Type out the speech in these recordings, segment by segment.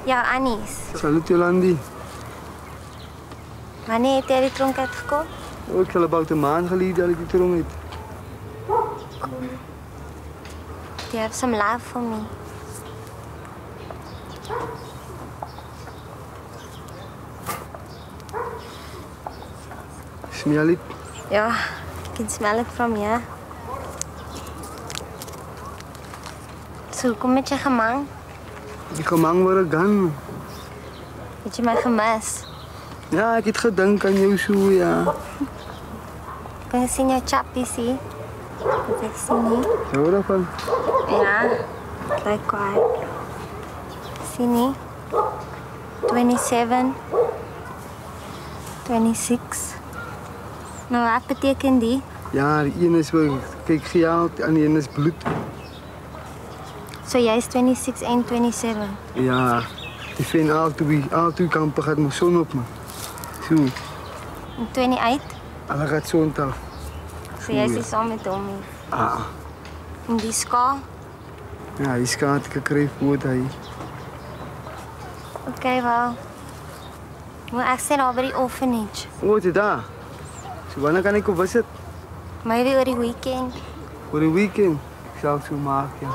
Ja, Anis. Salut Jolandi. Wanneer het jy die tronk uitgekom? Ook al about 'n maand gelede dat ek die tronk uit. Do you have some love for me? Smell it. Ja, I can smell it from here. So, kom met jy gemang? Die gemang word gaan. Het jy my gemis? Ja, ek het gedink aan jou so, ja. Kan jy sien jou chappies hier? Wat ek sien nie? Jou daarvan? Ja, het lyk kwaad. Sien nie? 27, 26. Nou, wat beteken die? Ja, die een is wel, kyk geld en die een is bloed. So jy is 26 en 27. Ja, die vind al twee kampen gaat mijn zon op me. Zo, En 28? alle gaat zo'n taf. So jy is nie saam met hom nie. Ah, En die ska? ja, die skaat ek gekry voor hy. Okay, wel. Moet ek sê daar by die orphanage. O, dit daar. So wanneer kan ek op visit? Maybe oor die weekend. Voor een weekend. Ik zou het zo maken, ja.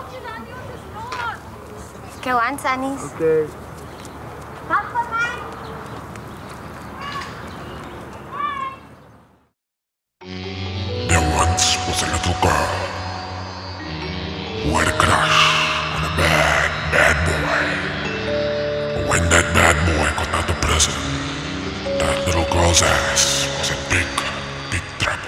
Okay, once, Anis. Oké. Wag vir my. There once was a little girl who had a crush on a bad boy. But when that bad boy got out of prison, that little girl's ass was in big trouble.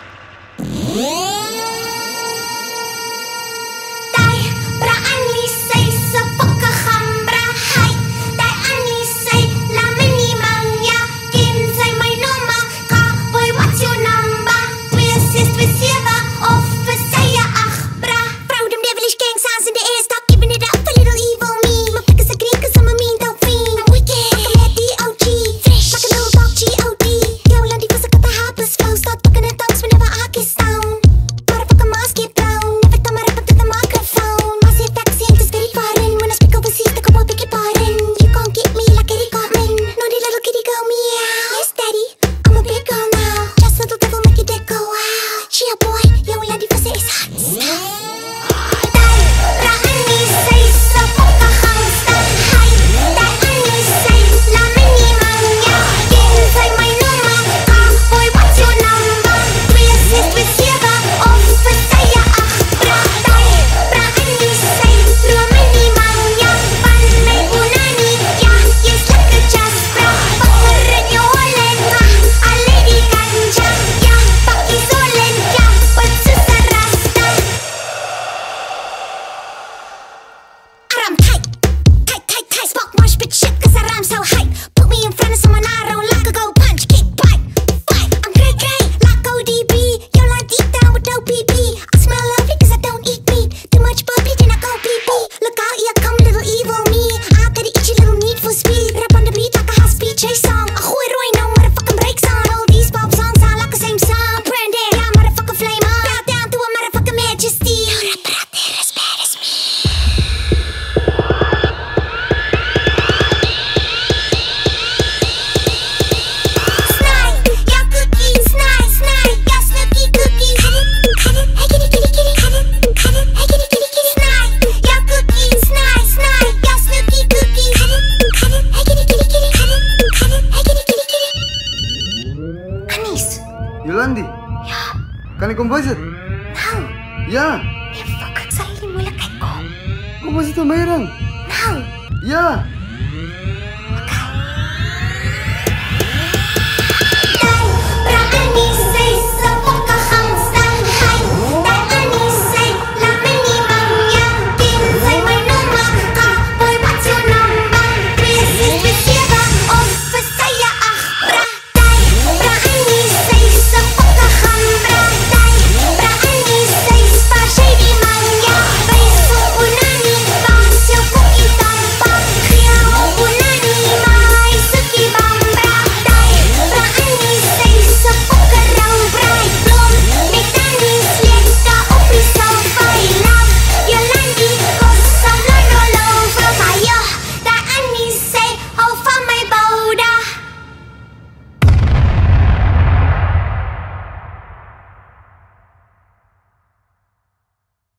Jolandi? Ja. Kan ik kom visit? Nou. Ja. Nee, fuck, ek sal nie moeilikheid kom. Kom visit met mij dan. Nou. Ja.